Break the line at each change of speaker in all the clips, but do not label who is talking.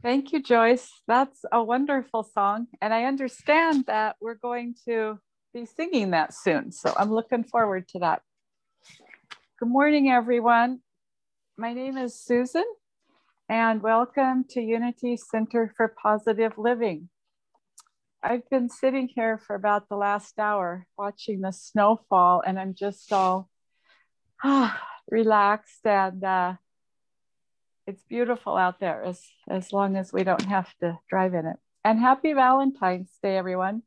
Thank you, Joyce. That's a wonderful song. And I understand that we're going to be singing that soon. So I'm looking forward to that. Good morning, everyone. My name is Susan, and welcome to Unity Center for Positive Living. I've been sitting here for about the last hour watching the snowfall, and I'm just all relaxed, and it's beautiful out there as long as we don't have to drive in it. And happy Valentine's Day, everyone.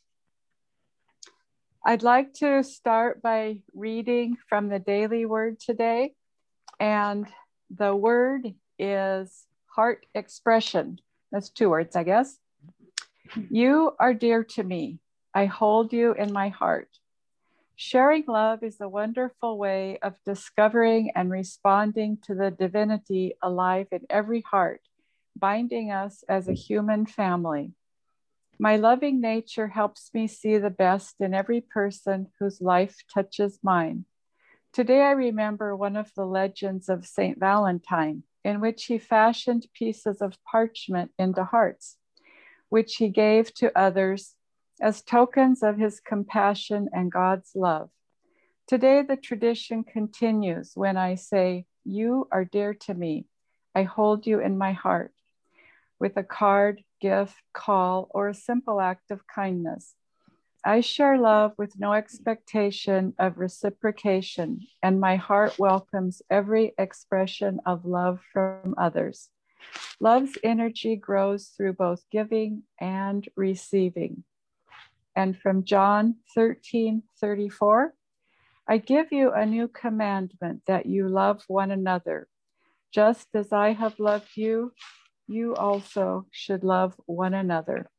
I'd like to start by reading from the daily word today. And the word is heart expression. That's 2 words, I guess. You are dear to me. I hold you in my heart. Sharing love is a wonderful way of discovering and responding to the divinity alive in every heart, binding us as a human family. My loving nature helps me see the best in every person whose life touches mine. Today I remember one of the legends of Saint Valentine, in which he fashioned pieces of parchment into hearts, which he gave to others as tokens of his compassion and God's love. Today, the tradition continues when I say, you are dear to me. I hold you in my heart, with a card, gift, call, or a simple act of kindness. I share love with no expectation of reciprocation, and my heart welcomes every expression of love from others. Love's energy grows through both giving and receiving. And from John 13:34, I give you a new commandment, that you love one another. Just as I have loved you, you also should love one another.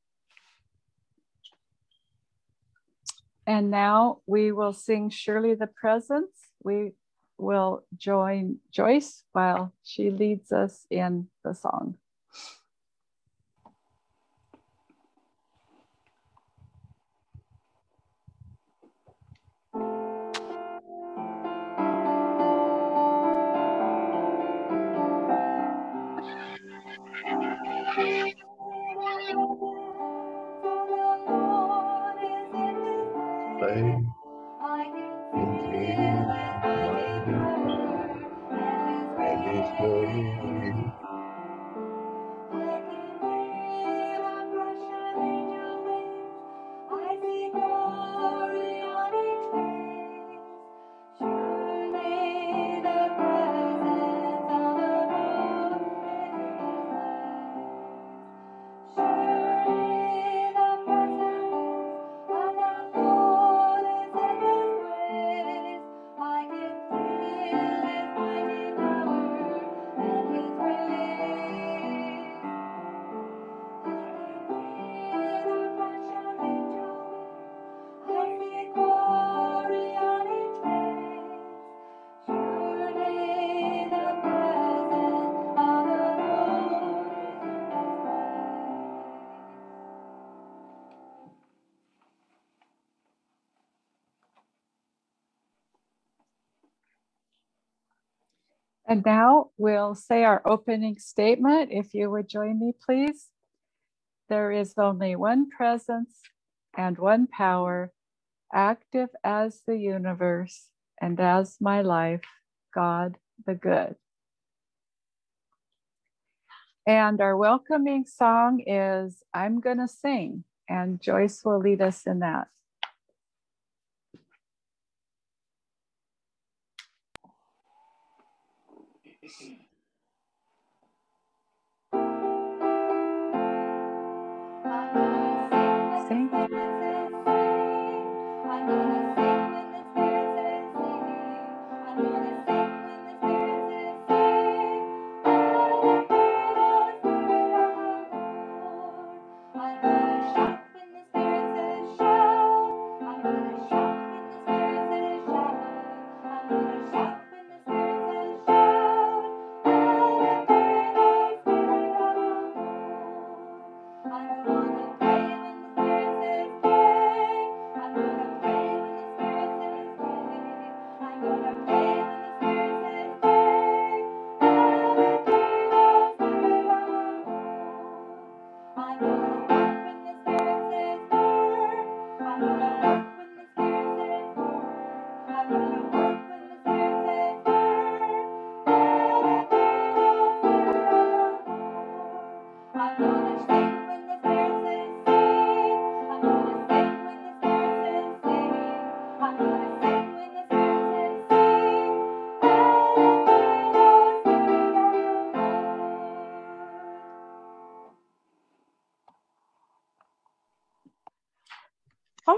And now we will sing Surely the Presence. We will join Joyce while she leads us in the song. And now we'll say our opening statement. If you would join me, please. There is only one presence and one power, active as the universe and as my life, God the Good. And our welcoming song is I'm Gonna Sing, and Joyce will lead us in that.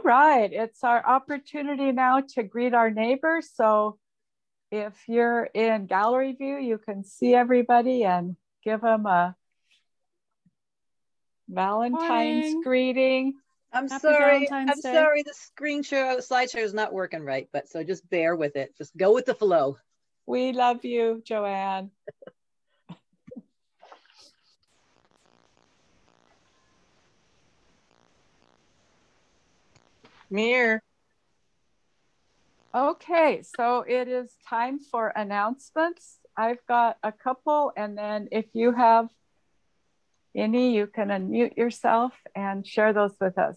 All right, it's our opportunity now to greet our neighbors. So if you're in gallery view, you can see everybody and give them a Valentine's
Morning.
greeting.
I'm
Happy
sorry.
Valentine's Day.
Sorry. The slideshow is not working right, but so just bear with it. Just go with the flow.
We love you, Joanne.
Mir.
Okay, so it is time for announcements. I've got a couple, and then if you have any, you can unmute yourself and share those with us.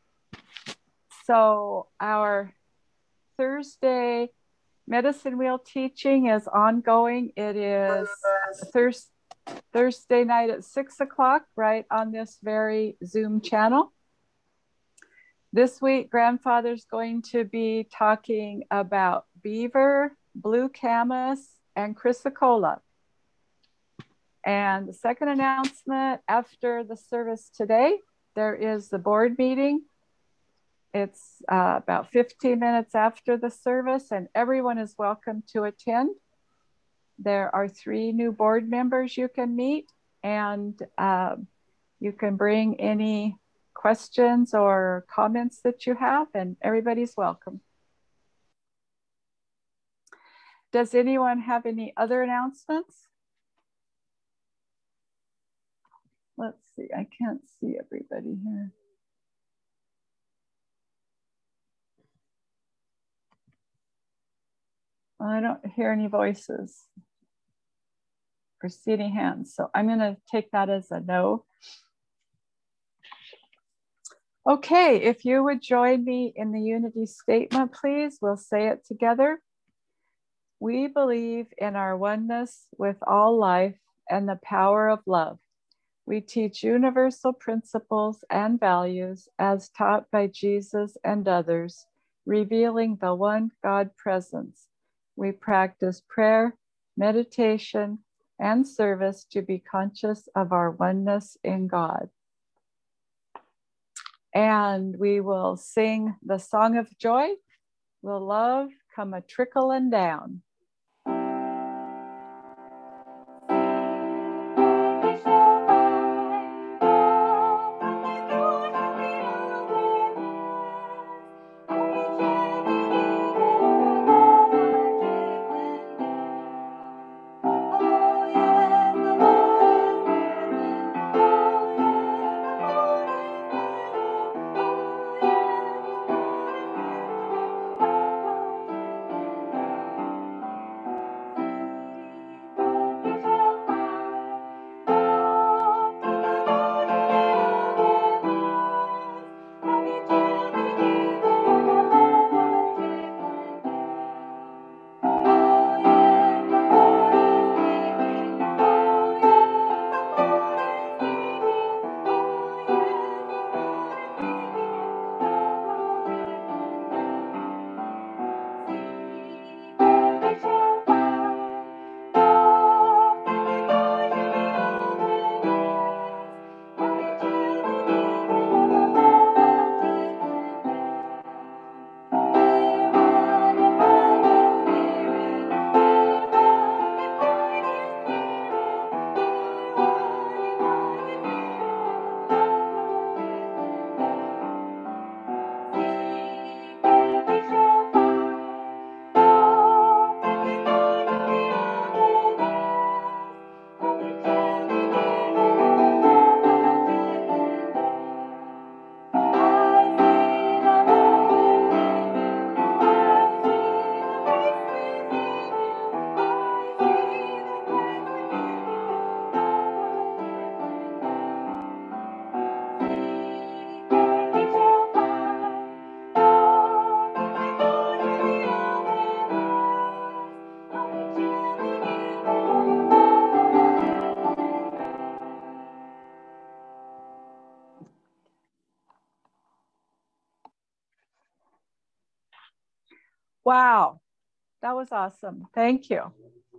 So our Thursday medicine wheel teaching is ongoing. It is Thursday night at 6 o'clock, right on this very Zoom channel. This week, Grandfather's going to be talking about beaver, blue camas, and chrysocolla. And the second announcement, after the service today, there is the board meeting. It's about 15 minutes after the service, and everyone is welcome to attend. There are 3 new board members you can meet, and you can bring any questions or comments that you have, and everybody's welcome. Does anyone have any other announcements? Let's see, I can't see everybody here. I don't hear any voices or see any hands, so I'm going to take that as a no. Okay, if you would join me in the unity statement, please, we'll say it together. We believe in our oneness with all life and the power of love. We teach universal principles and values as taught by Jesus and others, revealing the one God presence. We practice prayer, meditation, and service to be conscious of our oneness in God. And we will sing the song of joy. Will love come a trickling down? Wow, that was awesome. Thank you.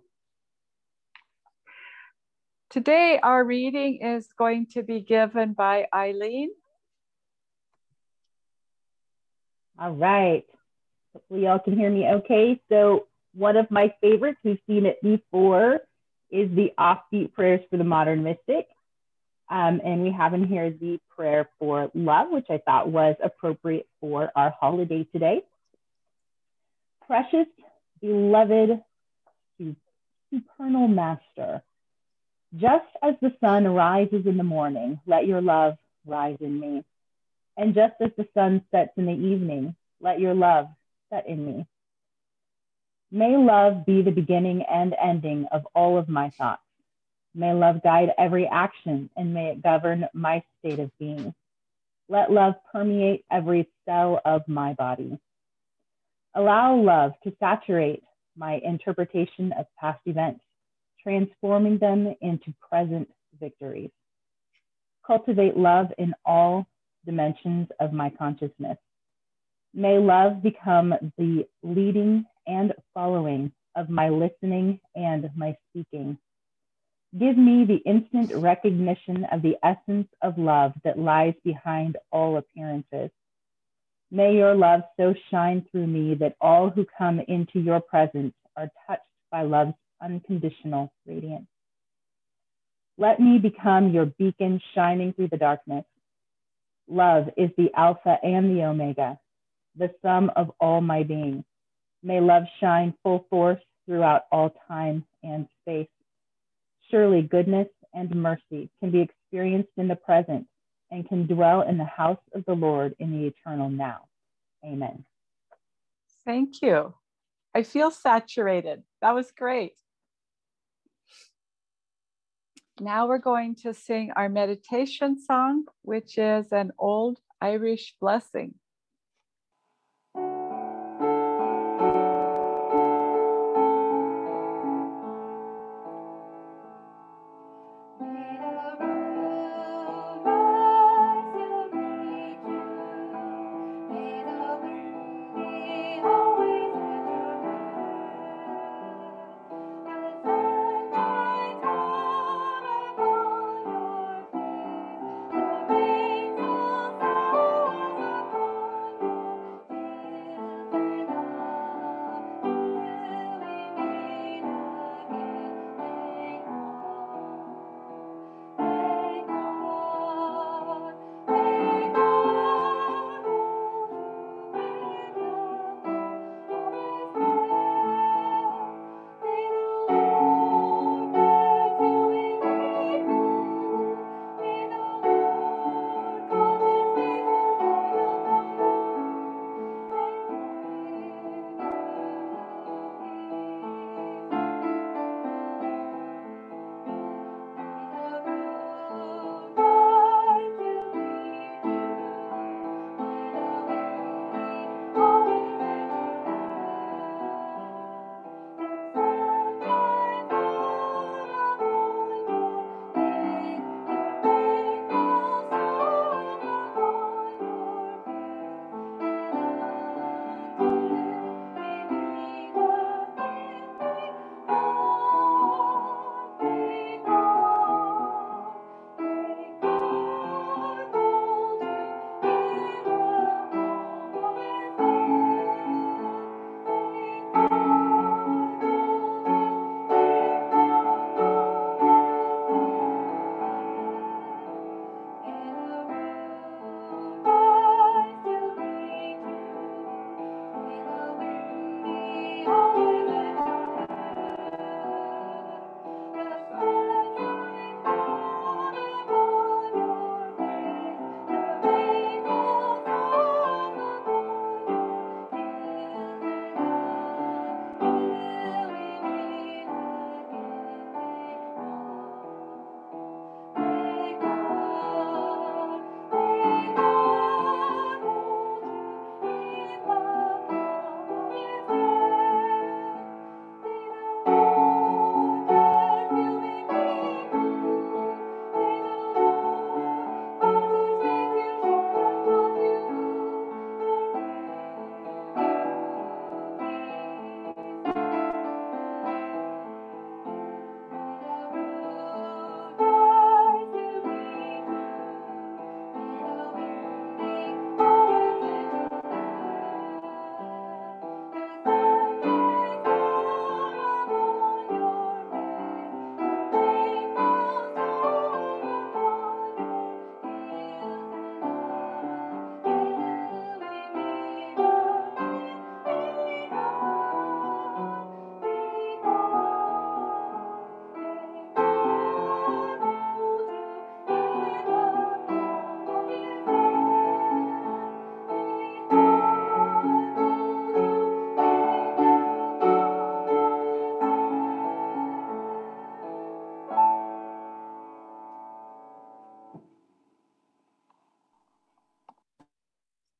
Today, our reading is going to be given by Eileen.
All right. Hopefully y'all can hear me okay. So one of my favorites, we've seen it before, is the offbeat prayers for the modern mystic. And we have in here the prayer for love, which I thought was appropriate for our holiday today. Precious, beloved, supernal master, just as the sun rises in the morning, let your love rise in me. And just as the sun sets in the evening, let your love set in me. May love be the beginning and ending of all of my thoughts. May love guide every action, and may it govern my state of being. Let love permeate every cell of my body. Allow love to saturate my interpretation of past events, transforming them into present victories. Cultivate love in all dimensions of my consciousness. May love become the leading and following of my listening and my speaking. Give me the instant recognition of the essence of love that lies behind all appearances. May your love so shine through me that all who come into your presence are touched by love's unconditional radiance. Let me become your beacon shining through the darkness. Love is the Alpha and the Omega, the sum of all my being. May love shine full force throughout all time and space. Surely goodness and mercy can be experienced in the present and can dwell in the house of the Lord in the eternal now. Amen.
Thank you. I feel saturated. That was great. Now we're going to sing our meditation song, which is an old Irish blessing.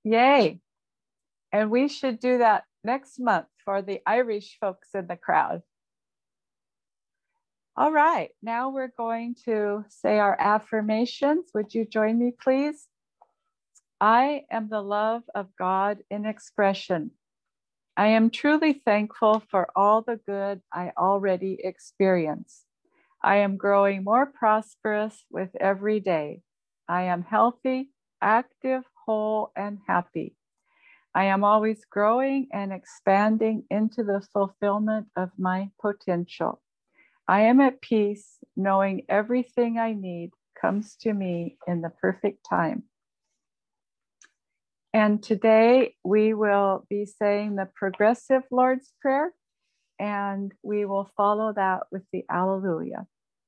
Yay. And we should do that next month for the Irish folks in the crowd. All right, now we're going to say our affirmations. Would you join me, please? I am the love of God in expression. I am truly thankful for all the good I already experience. I am growing more prosperous with every day. I am healthy, active, whole, and happy. I am always growing and expanding into the fulfillment of my potential. I am at peace, knowing everything I need comes to me in the perfect time. And today we will be saying the progressive Lord's Prayer, and we will follow that with the Alleluia.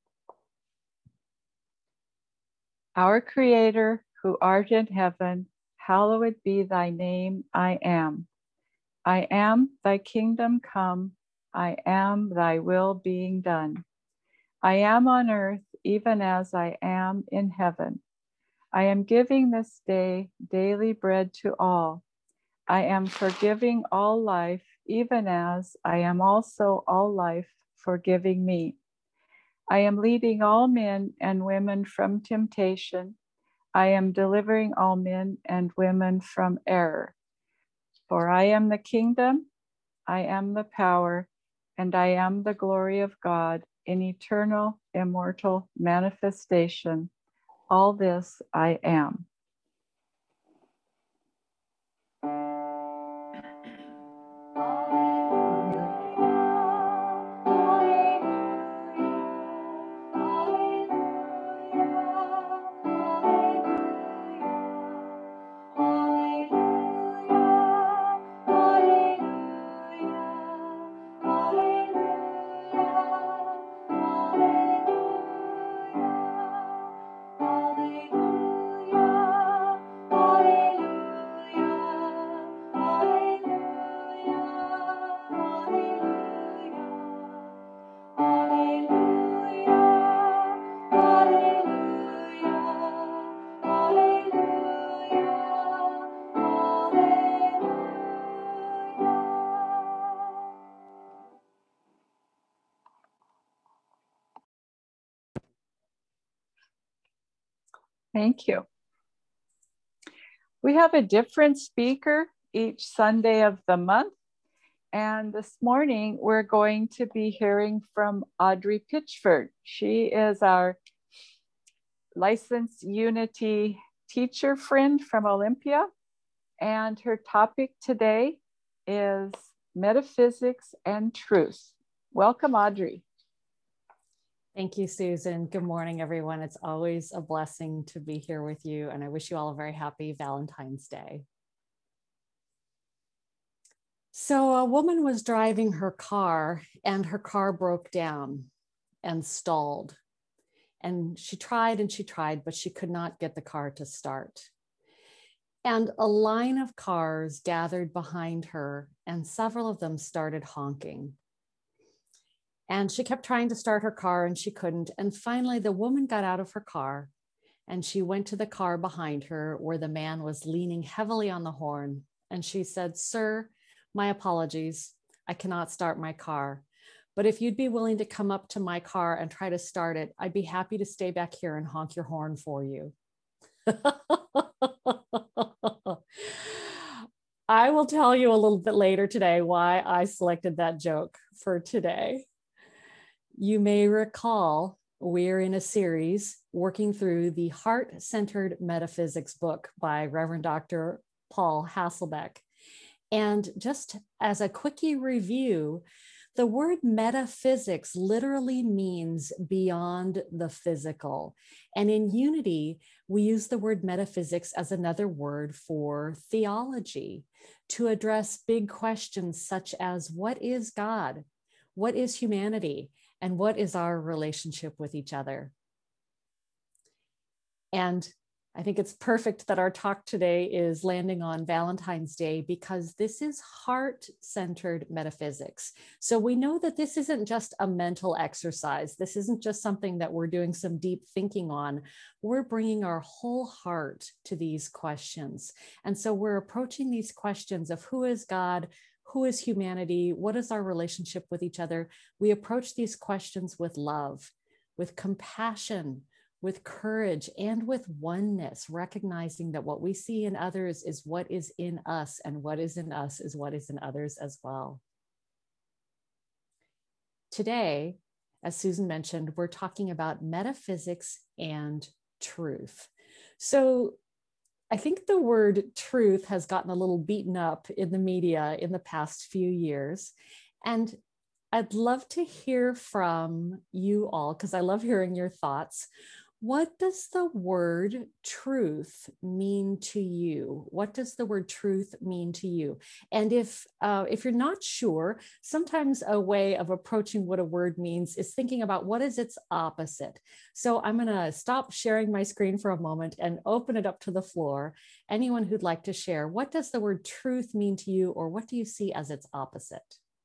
Our Creator, who art in heaven, hallowed be thy name, I am. I am thy kingdom come, I am thy will being done. I am on earth even as I am in heaven. I am giving this day daily bread to all. I am forgiving all life, even as I am also all life forgiving me. I am leading all men and women from temptation. I am delivering all men and women from error. For I am the kingdom, I am the power, and I am the glory of God in eternal, immortal manifestation. All this I am. Thank you. We have a different speaker each Sunday of the month. And this morning, we're going to be hearing from Audrey Pitchford. She is our licensed Unity teacher friend from Olympia. And her topic today is metaphysics and truth. Welcome, Audrey.
Thank you, Susan. Good morning, everyone. It's always a blessing to be here with you, and I wish you all a very happy Valentine's Day. So a woman was driving her car, and her car broke down and stalled. And she tried, but she could not get the car to start. And a line of cars gathered behind her, and several of them started honking. And she kept trying to start her car and she couldn't. And finally, the woman got out of her car and she went to the car behind her where the man was leaning heavily on the horn. And she said, "Sir, my apologies. I cannot start my car. But if you'd be willing to come up to my car and try to start it, I'd be happy to stay back here and honk your horn for you." I will tell you a little bit later today why I selected that joke for today. You may recall we're in a series working through the Heart-Centered Metaphysics book by Reverend Dr. Paul Hasselbeck. And just as a quickie review, the word metaphysics literally means beyond the physical. And in Unity, we use the word metaphysics as another word for theology to address big questions such as what is God? What is humanity? And what is our relationship with each other? And I think it's perfect that our talk today is landing on Valentine's Day because this is heart-centered metaphysics. So we know that this isn't just a mental exercise. This isn't just something that we're doing some deep thinking on. We're bringing our whole heart to these questions. And so we're approaching these questions of who is God, who is humanity, what is our relationship with each other? We approach these questions with love, with compassion, with courage, and with oneness, recognizing that what we see in others is what is in us, and what is in us is what is in others as well. Today, as Susan mentioned, we're talking about metaphysics and truth. So I think the word truth has gotten a little beaten up in the media in the past few years. And I'd love to hear from you all, because I love hearing your thoughts. What does the word truth mean to you? What does the word truth mean to you? And if you're not sure, sometimes a way of approaching what a word means is thinking about what is its opposite. So I'm going to stop sharing my screen for a moment and open it up to the floor. Anyone who'd like to share, what does the word truth mean to you, or what do you see as its opposite?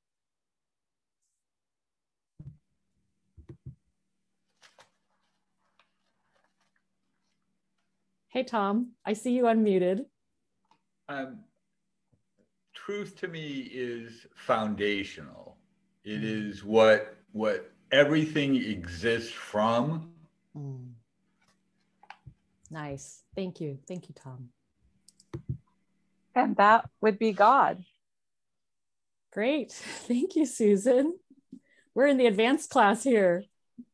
Hey, Tom, I see you unmuted.
Truth to me is foundational. It is what everything exists from.
Nice. Thank you. Thank you, Tom.
And that would be God.
Great. Thank you, Susan. We're in the advanced class here.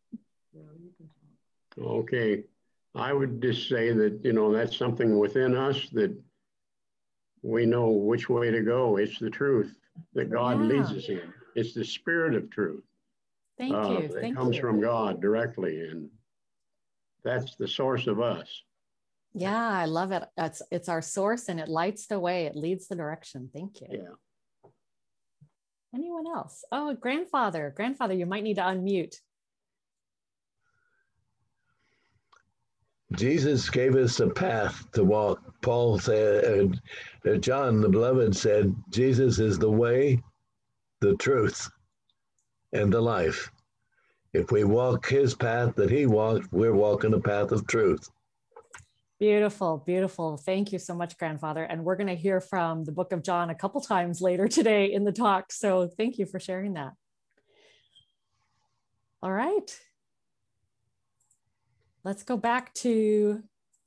Okay. I would just say that, that's something within us that we know which way to go. It's the truth that God leads us in. It's the spirit of truth.
Thank you.
That comes from God directly. And that's the source of us.
Yeah, I love it. It's our source, and it lights the way. It leads the direction. Thank you.
Yeah.
Anyone else? Oh, grandfather, you might need to unmute.
Jesus gave us a path to walk. Paul said, John the Beloved said, Jesus is the way, the truth, and the life. If we walk his path that he walked, we're walking the path of truth.
Beautiful, beautiful. Thank you so much, grandfather. And we're going to hear from the book of John a couple times later today in the talk. So thank you for sharing that. All right. Let's go back to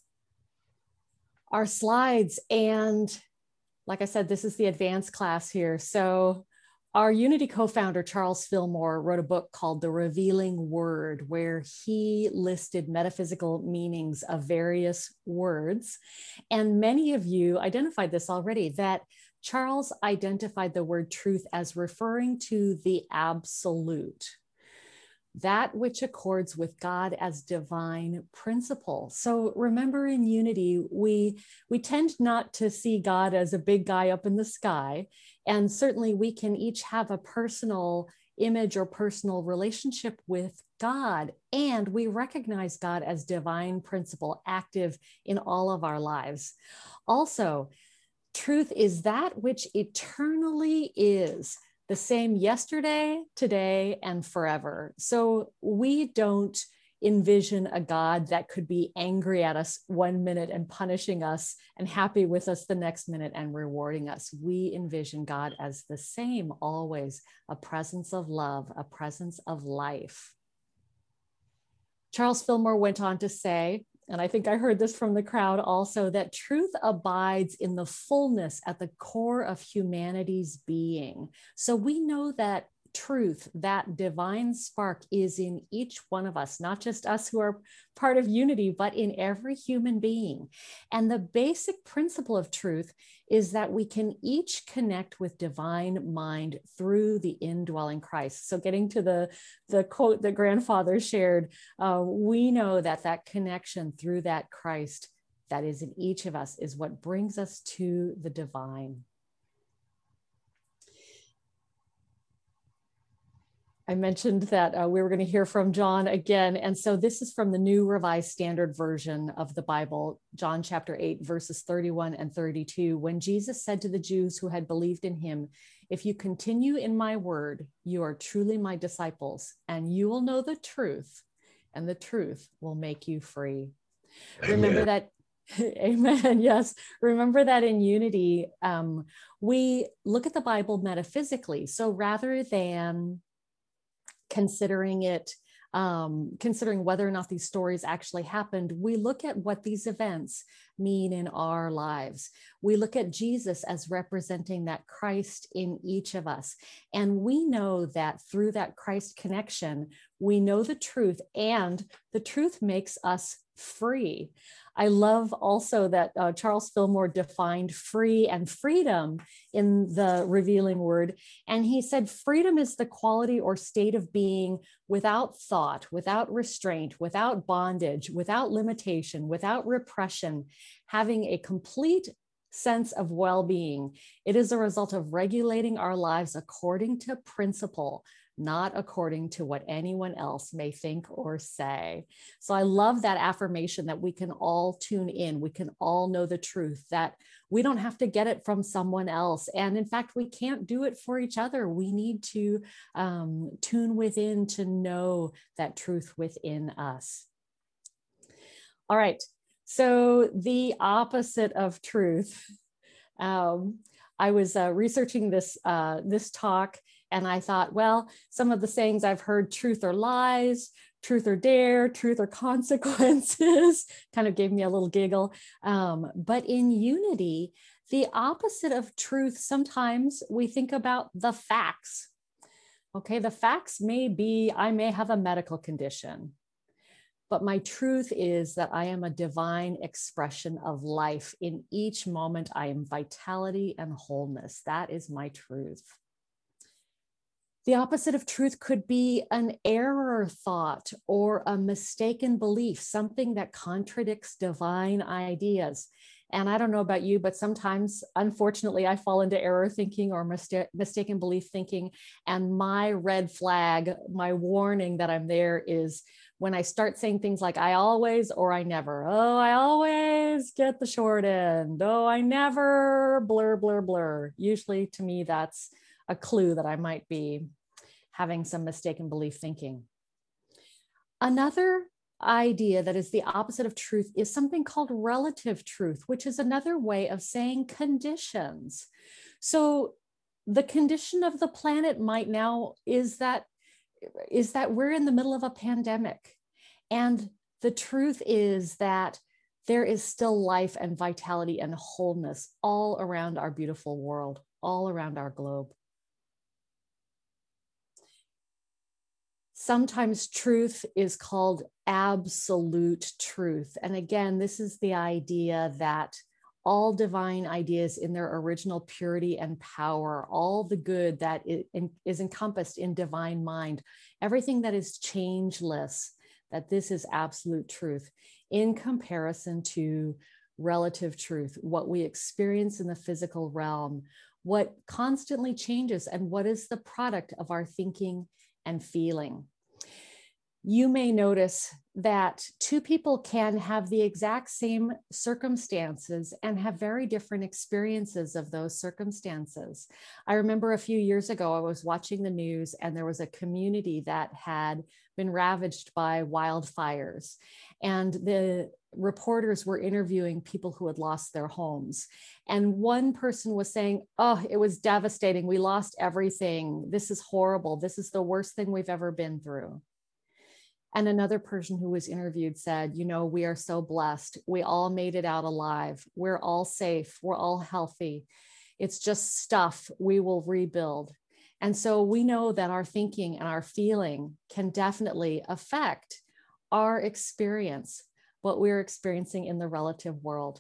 our slides. And like I said, this is the advanced class here. So our Unity co-founder, Charles Fillmore, wrote a book called The Revealing Word, where he listed metaphysical meanings of various words. And many of you identified this already, that Charles identified the word truth as referring to the absolute, that which accords with God as divine principle. So remember, in Unity, we tend not to see God as a big guy up in the sky. And certainly we can each have a personal image or personal relationship with God. And we recognize God as divine principle, active in all of our lives. Also, truth is that which eternally is, the same yesterday, today, and forever. So we don't envision a God that could be angry at us one minute and punishing us and happy with us the next minute and rewarding us. We envision God as the same, always a presence of love, a presence of life. Charles Fillmore went on to say, and I think I heard this from the crowd also, that truth abides in the fullness at the core of humanity's being. So we know that truth, that divine spark, is in each one of us, not just us who are part of Unity, but in every human being. And the basic principle of truth is that we can each connect with divine mind through the indwelling Christ. So getting to the quote that grandfather shared, we know that that connection through that Christ that is in each of us is what brings us to the divine. I mentioned that we were going to hear from John again. And so this is from the New Revised Standard Version of the Bible, John chapter 8, verses 31 and 32. When Jesus said to the Jews who had believed in him, "If you continue in my word, you are truly my disciples, and you will know the truth, and the truth will make you free." Remember that. Amen. Yes. Remember that in Unity, we look at the Bible metaphysically. So rather than considering whether or not these stories actually happened, we look at what these events mean in our lives. We look at Jesus as representing that Christ in each of us. And we know that through that Christ connection, we know the truth, and the truth makes us free. I love also that Charles Fillmore defined free and freedom in the Revealing Word. And he said, freedom is the quality or state of being without thought, without restraint, without bondage, without limitation, without repression, having a complete sense of well-being. It is a result of regulating our lives according to principle, not according to what anyone else may think or say. So I love that affirmation that we can all tune in. We can all know the truth, that we don't have to get it from someone else. And in fact, we can't do it for each other. We need to tune within to know that truth within us. All right. So the opposite of truth. I was researching this talk, and I thought, well, some of the sayings I've heard, truth or lies, truth or dare, truth or consequences, kind of gave me a little giggle. But in Unity, the opposite of truth, sometimes we think about the facts. Okay, the facts may be, I may have a medical condition, but my truth is that I am a divine expression of life. In each moment, I am vitality and wholeness. That is my truth. The opposite of truth could be an error thought or a mistaken belief, something that contradicts divine ideas. And I don't know about you, but sometimes, unfortunately, I fall into error thinking or mistaken belief thinking. And my red flag, my warning that I'm there is when I start saying things like, I always or I never. Oh, I always get the short end. Oh, I never, blur, blur, blur. Usually to me, that's a clue that I might be having some mistaken belief thinking. Another idea that is the opposite of truth is something called relative truth, which is another way of saying conditions. So the condition of the planet might now is that we're in the middle of a pandemic. And the truth is that there is still life and vitality and wholeness all around our beautiful world, all around our globe. Sometimes truth is called absolute truth. And again, this is the idea that all divine ideas in their original purity and power, all the good that is encompassed in divine mind, everything that is changeless, that this is absolute truth in comparison to relative truth, what we experience in the physical realm, what constantly changes, and what is the product of our thinking and feeling. You may notice that two people can have the exact same circumstances and have very different experiences of those circumstances. I remember a few years ago, I was watching the news and there was a community that had been ravaged by wildfires. And the reporters were interviewing people who had lost their homes. And one person was saying, oh, it was devastating. We lost everything. This is horrible. This is the worst thing we've ever been through. And another person who was interviewed said, you know, we are so blessed. We all made it out alive. We're all safe. We're all healthy. It's just stuff. We will rebuild. And so we know that our thinking and our feeling can definitely affect our experience, what we're experiencing in the relative world.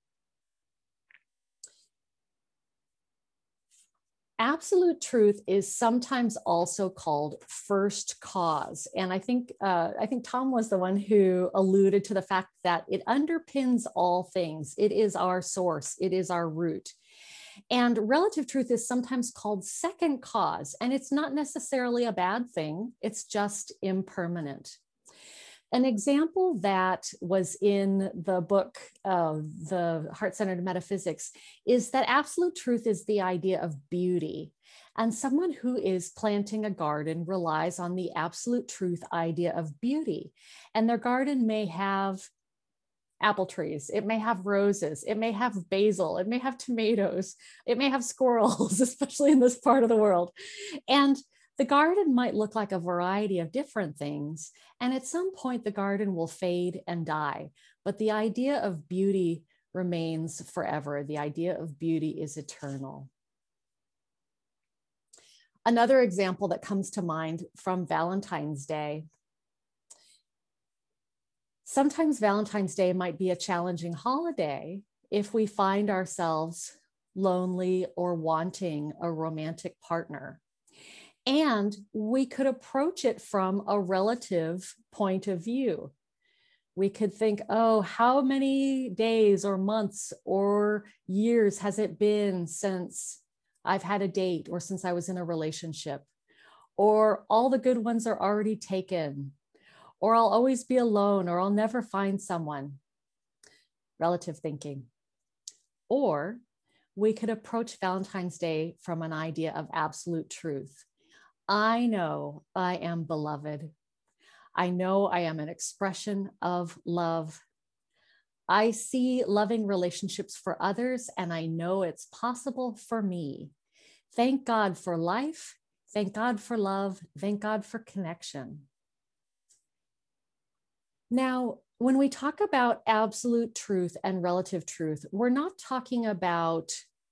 Absolute truth is sometimes also called first cause. And I think Tom was the one who alluded to the fact that it underpins all things. It is our source. It is our root. And relative truth is sometimes called second cause, and it's not necessarily a bad thing. It's just impermanent. An example that was in the book, The Heart-Centered Metaphysics, is that absolute truth is the idea of beauty. And someone who is planting a garden relies on the absolute truth idea of beauty. And their garden may have apple trees, it may have roses, it may have basil, it may have tomatoes, it may have squirrels, especially in this part of the world. And the garden might look like a variety of different things. And at some point, the garden will fade and die. But the idea of beauty remains forever. The idea of beauty is eternal. Another example that comes to mind from Valentine's Day. Sometimes Valentine's Day might be a challenging holiday if we find ourselves lonely or wanting a romantic partner. And we could approach it from a relative point of view. We could think, oh, how many days or months or years has it been since I've had a date or since I was in a relationship? Or all the good ones are already taken. Or I'll always be alone, or I'll never find someone. Relative thinking. Or we could approach Valentine's Day from an idea of absolute truth. I know I am beloved. I know I am an expression of love. I see loving relationships for others, and I know it's possible for me. Thank God for life. Thank God for love. Thank God for connection. Now, when we talk about absolute truth and relative truth, we're not talking about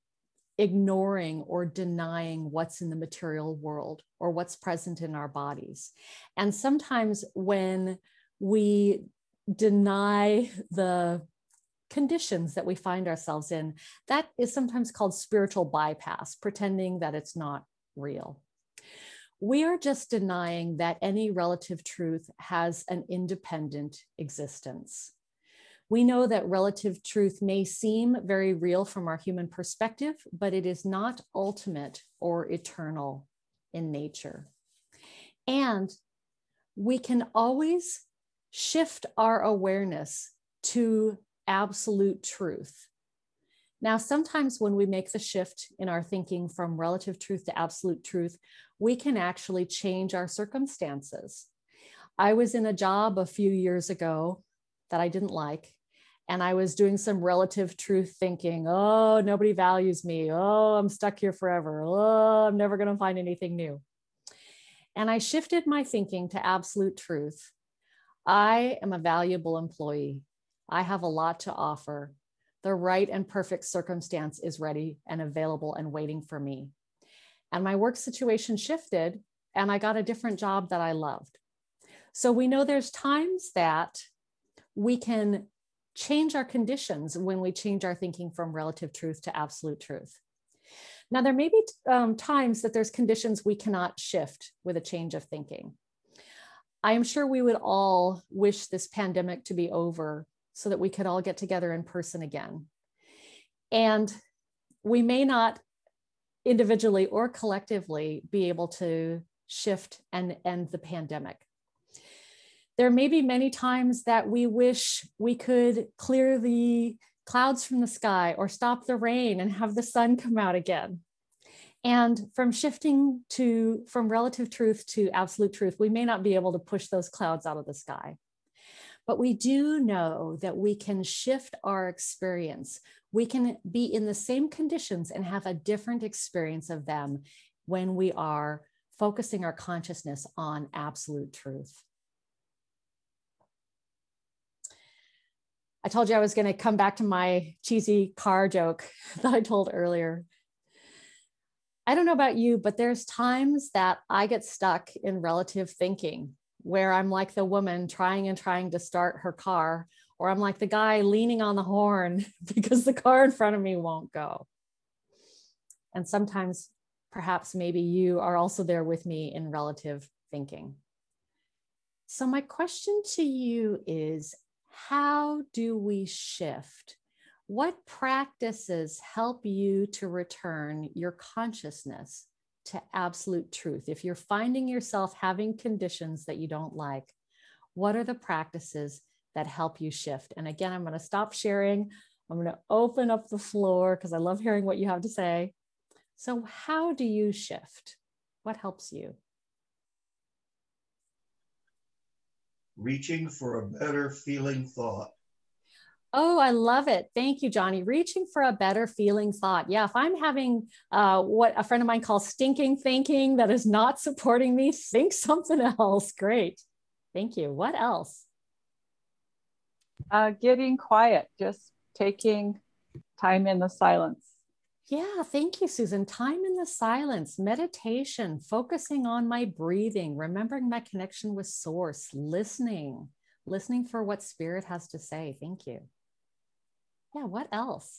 ignoring or denying what's in the material world or what's present in our bodies. And sometimes when we deny the conditions that we find ourselves in, that is sometimes called spiritual bypass, pretending that it's not real. We are just denying that any relative truth has an independent existence. We know that relative truth may seem very real from our human perspective, but it is not ultimate or eternal in nature. And we can always shift our awareness to absolute truth. Now, sometimes when we make the shift in our thinking from relative truth to absolute truth, we can actually change our circumstances. I was in a job a few years ago that I didn't like, and I was doing some relative truth thinking. Oh, nobody values me. Oh, I'm stuck here forever. Oh, I'm never going to find anything new. And I shifted my thinking to absolute truth. I am a valuable employee. I have a lot to offer. The right and perfect circumstance is ready and available and waiting for me. And my work situation shifted, and I got a different job that I loved. So we know there's times that we can change our conditions when we change our thinking from relative truth to absolute truth. Now, there may be times that there's conditions we cannot shift with a change of thinking. I am sure we would all wish this pandemic to be over so that we could all get together in person again. And we may not individually or collectively be able to shift and end the pandemic. There may be many times that we wish we could clear the clouds from the sky or stop the rain and have the sun come out again. And from shifting from relative truth to absolute truth, we may not be able to push those clouds out of the sky. But we do know that we can shift our experience. We can be in the same conditions and have a different experience of them when we are focusing our consciousness on absolute truth. I told you I was going to come back to my cheesy car joke that I told earlier. I don't know about you, but there's times that I get stuck in relative thinking where I'm like the woman trying to start her car, or I'm like the guy leaning on the horn because the car in front of me won't go. And sometimes perhaps maybe you are also there with me in relative thinking. So my question to you is, how do we shift What practices help you to return your consciousness to absolute truth? If you're finding yourself having conditions that you don't like, what are the practices that help you shift? And again, I'm going to stop sharing. I'm going to open up the floor because I love hearing what you have to say. So how do you shift? What helps you?
Reaching for a better feeling thought.
Oh, I love it. Thank you, Johnny. Reaching for a better feeling thought. Yeah, if I'm having what a friend of mine calls stinking thinking that is not supporting me, think something else. Great. Thank you. What else?
Getting quiet, just taking time in the silence.
Yeah, thank you, Susan. Time in the silence, meditation, focusing on my breathing, remembering my connection with source, listening for what spirit has to say. Thank you. Yeah, what else?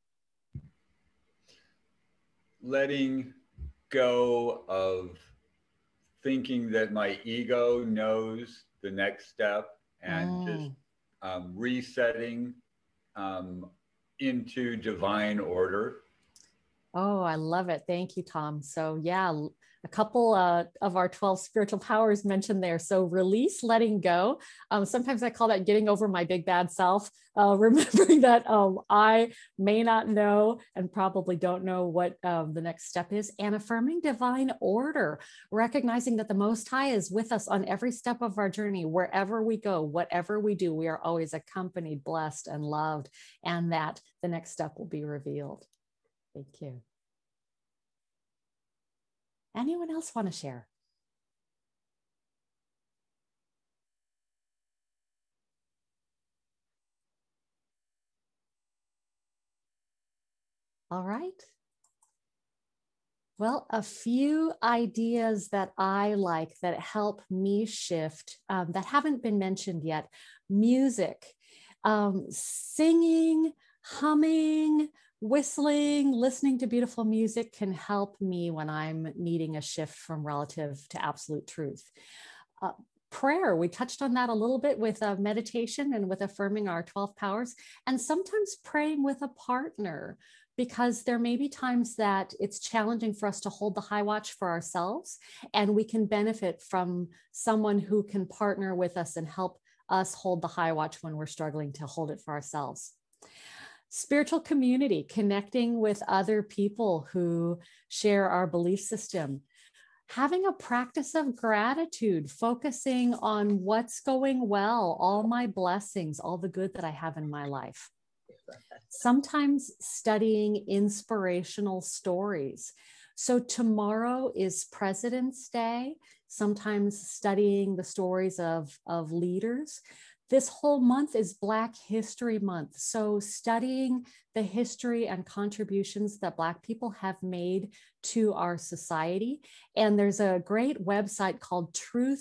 Letting go of thinking that my ego knows the next step and just resetting into divine order.
Oh, I love it. Thank you, Tom. So yeah, a couple of our 12 spiritual powers mentioned there. So release, letting go. Sometimes I call that getting over my big bad self, remembering that I may not know and probably don't know what the next step is, and affirming divine order, recognizing that the Most High is with us on every step of our journey. Wherever we go, whatever we do, we are always accompanied, blessed, and loved, and that the next step will be revealed. Thank you. Anyone else want to share? All right. Well, a few ideas that I like that help me shift that haven't been mentioned yet. Music, singing, humming, whistling, listening to beautiful music can help me when I'm needing a shift from relative to absolute truth. Prayer, we touched on that a little bit with meditation and with affirming our 12 powers, and sometimes praying with a partner, because there may be times that it's challenging for us to hold the high watch for ourselves, and we can benefit from someone who can partner with us and help us hold the high watch when we're struggling to hold it for ourselves. Spiritual community, connecting with other people who share our belief system. Having a practice of gratitude, focusing on what's going well, all my blessings, all the good that I have in my life. Sometimes studying inspirational stories. So tomorrow is President's Day, sometimes studying the stories of leaders. This whole month is Black History Month. So studying the history and contributions that Black people have made to our society. And there's a great website called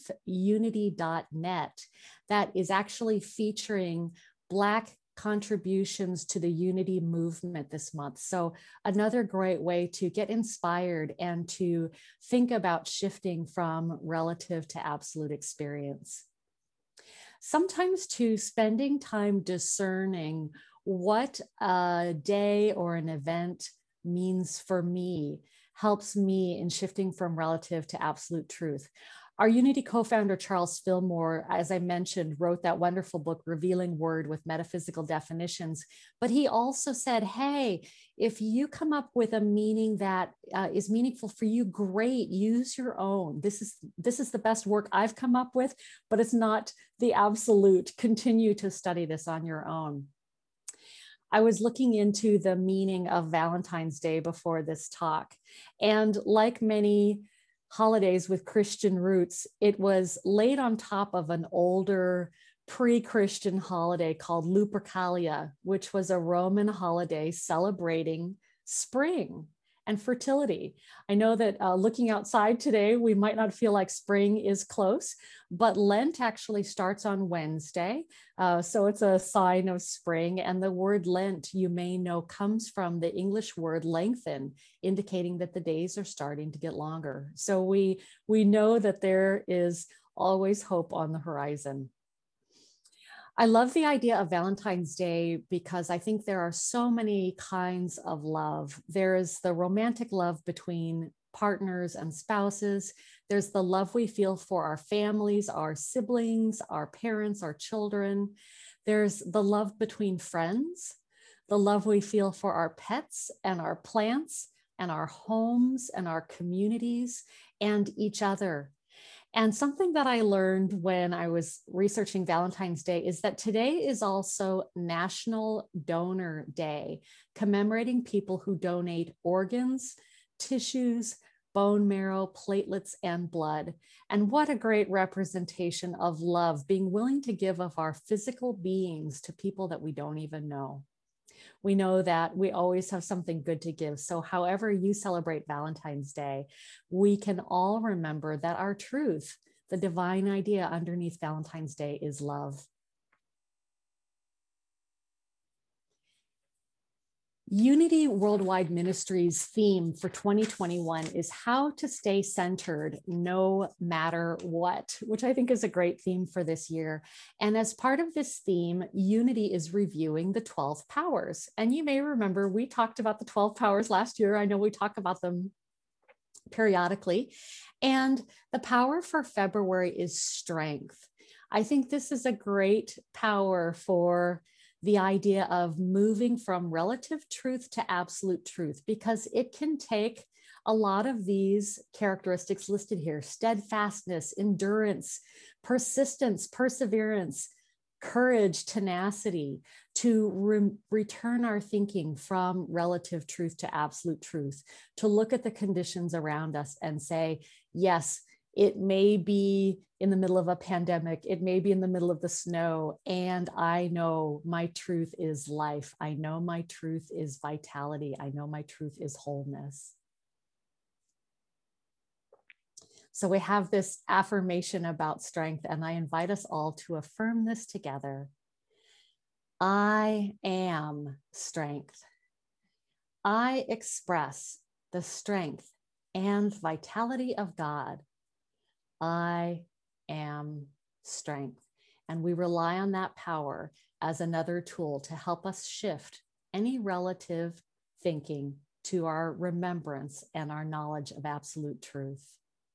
truthunity.net that is actually featuring Black contributions to the unity movement this month. So another great way to get inspired and to think about shifting from relative to absolute experience. Sometimes too, spending time discerning what a day or an event means for me helps me in shifting from relative to absolute truth. Our Unity co-founder, Charles Fillmore, as I mentioned, wrote that wonderful book, Revealing Word with Metaphysical Definitions. But he also said, hey, if you come up with a meaning that is meaningful for you, great, use your own. This is the best work I've come up with, but it's not the absolute. Continue to study this on your own. I was looking into the meaning of Valentine's Day before this talk. And like many holidays with Christian roots, it was laid on top of an older pre-Christian holiday called Lupercalia, which was a Roman holiday celebrating spring and fertility. I know that looking outside today, we might not feel like spring is close, but Lent actually starts on Wednesday. So it's a sign of spring. And the word Lent, you may know, comes from the English word lengthen, indicating that the days are starting to get longer. So we know that there is always hope on the horizon. I love the idea of Valentine's Day because I think there are so many kinds of love. There is the romantic love between partners and spouses. There's the love we feel for our families, our siblings, our parents, our children. There's the love between friends, the love we feel for our pets and our plants and our homes and our communities and each other. And something that I learned when I was researching Valentine's Day is that today is also National Donor Day, commemorating people who donate organs, tissues, bone marrow, platelets, and blood. And what a great representation of love, being willing to give of our physical beings to people that we don't even know. We know that we always have something good to give. So however you celebrate Valentine's Day, we can all remember that our truth, the divine idea underneath Valentine's Day, is love. Unity Worldwide Ministries' theme for 2021 is how to stay centered no matter what, which I think is a great theme for this year. And as part of this theme, Unity is reviewing the 12 powers. And you may remember we talked about the 12 powers last year. I know we talk about them periodically. And the power for February is strength. I think this is a great power for the idea of moving from relative truth to absolute truth, because it can take a lot of these characteristics listed here: steadfastness, endurance, persistence, perseverance, courage, tenacity, to return our thinking from relative truth to absolute truth, to look at the conditions around us and say, yes, it may be in the middle of a pandemic. It may be in the middle of the snow. And I know my truth is life. I know my truth is vitality. I know my truth is wholeness. So we have this affirmation about strength, and I invite us all to affirm this together. I am strength. I express the strength and vitality of God. I am strength. And we rely on that power as another tool to help us shift any relative thinking to our remembrance and our knowledge of absolute truth.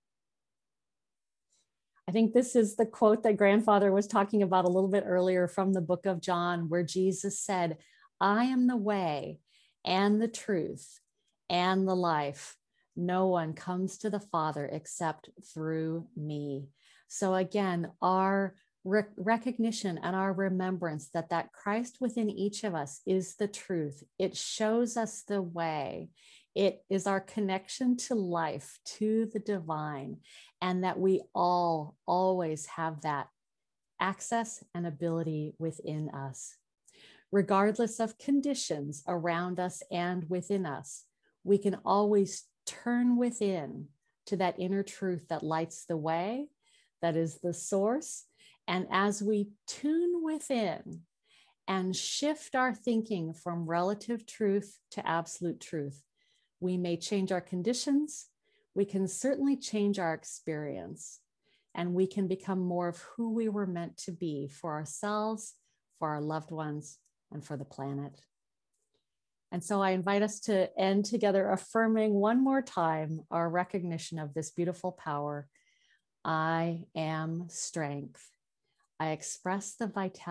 I think this is the quote that Grandfather was talking about a little bit earlier from the book of John, where Jesus said, I am the way and the truth and the life. No one comes to the Father except through me. So again, our recognition and our remembrance that Christ within each of us is the truth. It shows us the way. It is our connection to life, to the divine, and that we all always have that access and ability within us. Regardless of conditions around us and within us, we can always turn within to that inner truth that lights the way, that is the source. And as we tune within and shift our thinking from relative truth to absolute truth, we may change our conditions. We can certainly change our experience, and we can become more of who we were meant to be for ourselves, for our loved ones, and for the planet. And so I invite us to end together affirming one more time our recognition of this beautiful power. I am strength. I express the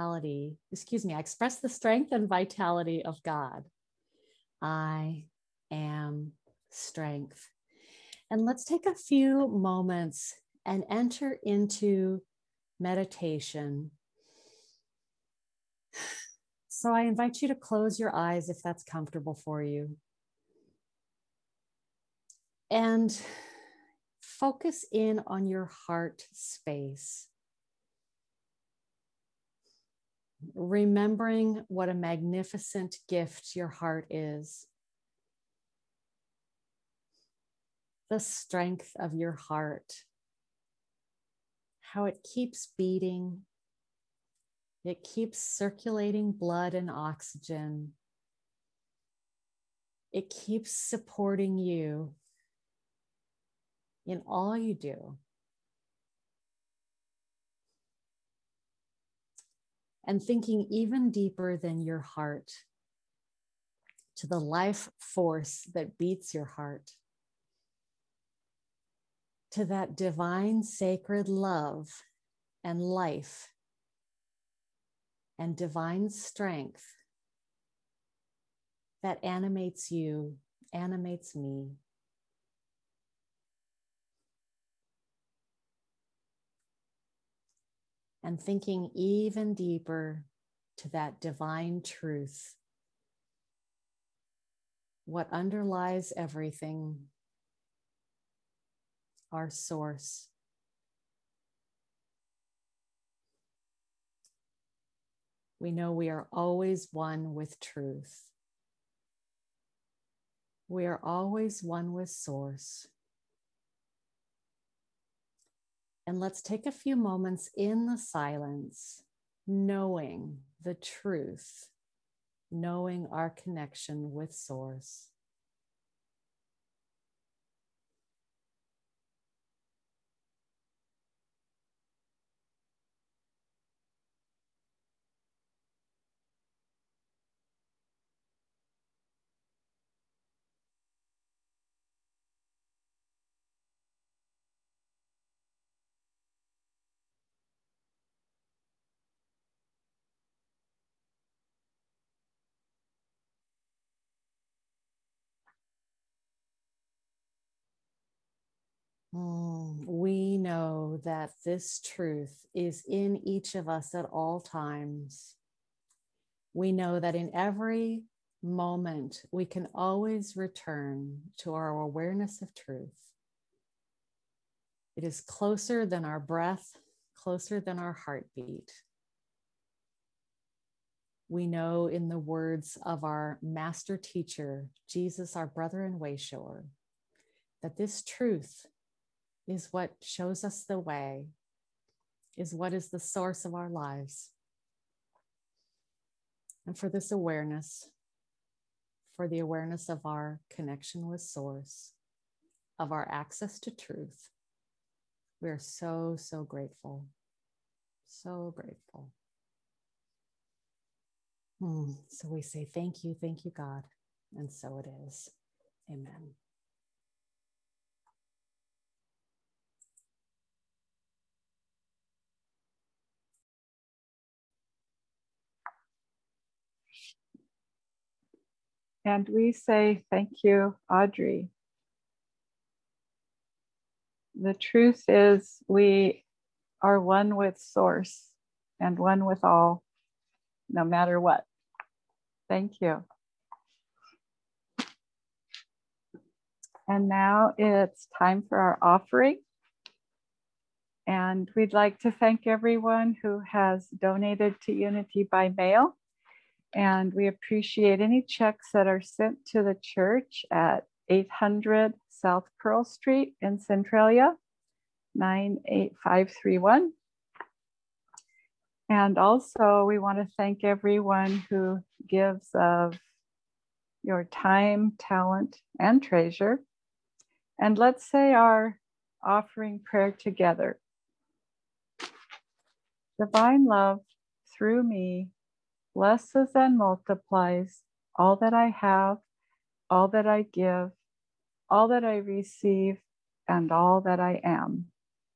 strength and vitality of God. I am strength. And let's take a few moments and enter into meditation. So I invite you to close your eyes if that's comfortable for you. And focus in on your heart space. Remembering what a magnificent gift your heart is. The strength of your heart. How it keeps beating. It keeps circulating blood and oxygen. It keeps supporting you in all you do. and thinking even deeper than your heart to the life force that beats your heart, to that divine sacred love and life and divine strength that animates you, animates me. And thinking even deeper to that divine truth, what underlies everything, our source. We know we are always one with truth. We are always one with source. And let's take a few moments in the silence, knowing the truth, knowing our connection with source. We know that this truth is in each of us at all times. We know that in every moment, we can always return to our awareness of truth. It is closer than our breath, closer than our heartbeat. We know in the words of our master teacher, Jesus, our brother and way shower, that this truth is what shows us the way, is what is the source of our lives. And for this awareness, for the awareness of our connection with source, of our access to truth, we are so, so grateful. So grateful. So we say, thank you, God. And so it is. Amen.
And we say, thank you, Audrey. The truth is we are one with source and one with all, no matter what. Thank you. And now it's time for our offering. And we'd like to thank everyone who has donated to Unity by mail. And we appreciate any checks that are sent to the church at 800 South Pearl Street in Centralia, 98531. And also we want to thank everyone who gives of your time, talent, and treasure. And let's say our offering prayer together. Divine love through me blesses and multiplies all that I have, all that I give, all that I receive, and all that I am.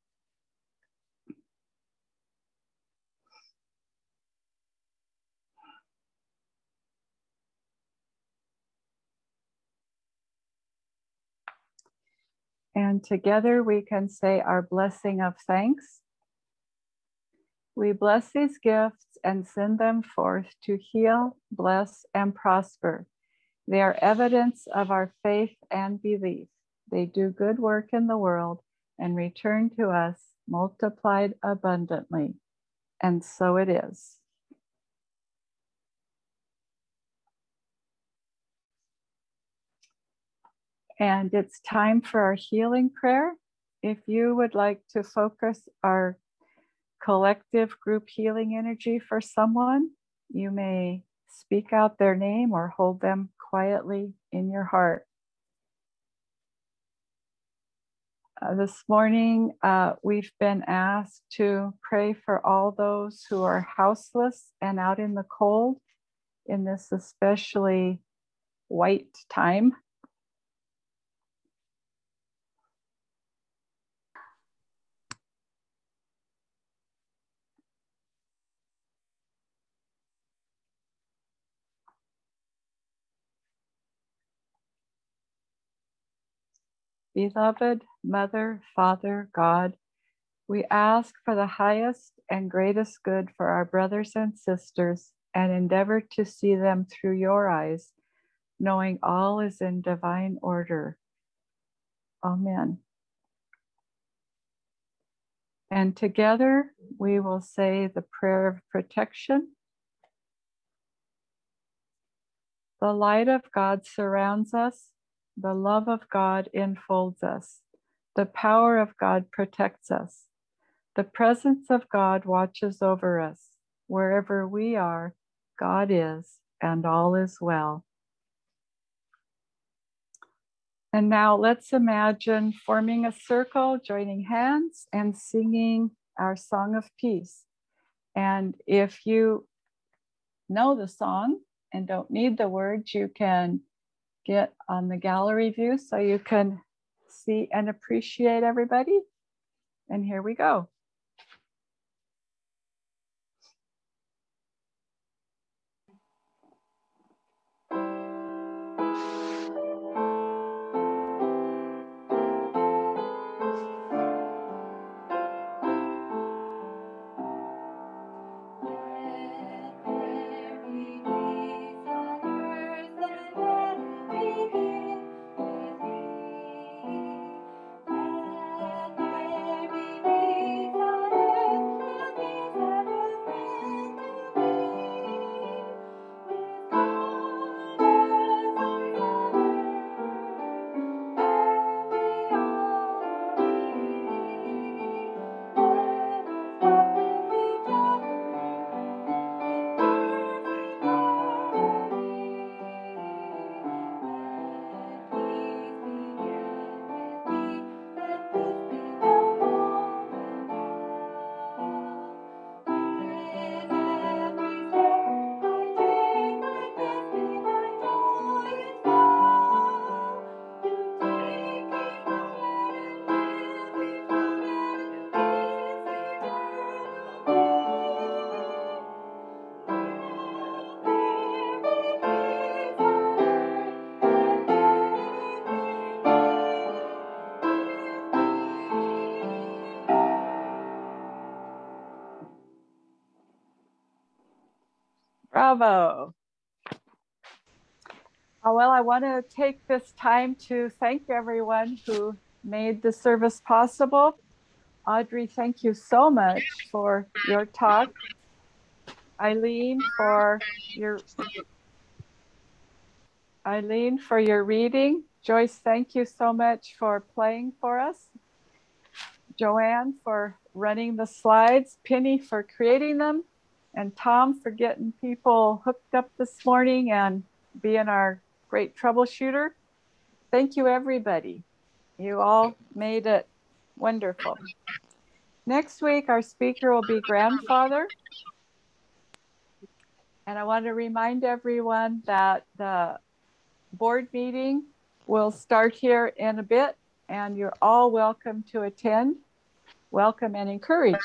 And together we can say our blessing of thanks. We bless these gifts and send them forth to heal, bless, and prosper. They are evidence of our faith and belief. They do good work in the world and return to us multiplied abundantly. And so it is. And it's time for our healing prayer. If you would like to focus our collective group healing energy for someone, you may speak out their name or hold them quietly in your heart. This morning, we've been asked to pray for all those who are houseless and out in the cold in this especially white time. Beloved Mother, Father, God, we ask for the highest and greatest good for our brothers and sisters and endeavor to see them through your eyes, knowing all is in divine order. Amen. And together we will say the prayer of protection. The light of God surrounds us. The love of God enfolds us. The power of God protects us. The presence of God watches over us. Wherever we are, God is, and all is well. And now let's imagine forming a circle, joining hands, and singing our song of peace. And if you know the song and don't need the words, you can get on the gallery view so you can see and appreciate everybody. And here we go. Bravo. Well, I want to take this time to thank everyone who made the service possible. Audrey, thank you so much for your talk. Eileen, for your reading. Joyce, thank you so much for playing for us. Joanne, for running the slides. Penny, for creating them. And Tom, for getting people hooked up this morning and being our great troubleshooter. Thank you, everybody. You all made it wonderful. Next week, our speaker will be Grandfather. And I want to remind everyone that the board meeting will start here in a bit, and you're all welcome to attend. Welcome and encouraged.